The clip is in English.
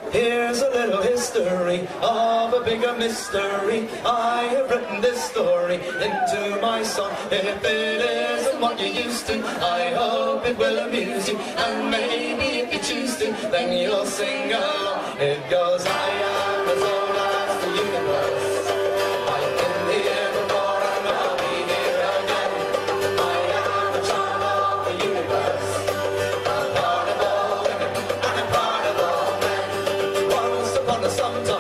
Here's a little history of a bigger mystery. I have written this story into my song. If it isn't what you used to, I hope it will amuse you. And maybe if you choose to, then you'll sing along. It goes, I am as old as the universe. I've been here before and I'll be here again. I am a child of the universe. I'm part of all women and I'm part of all men. Once upon a sometime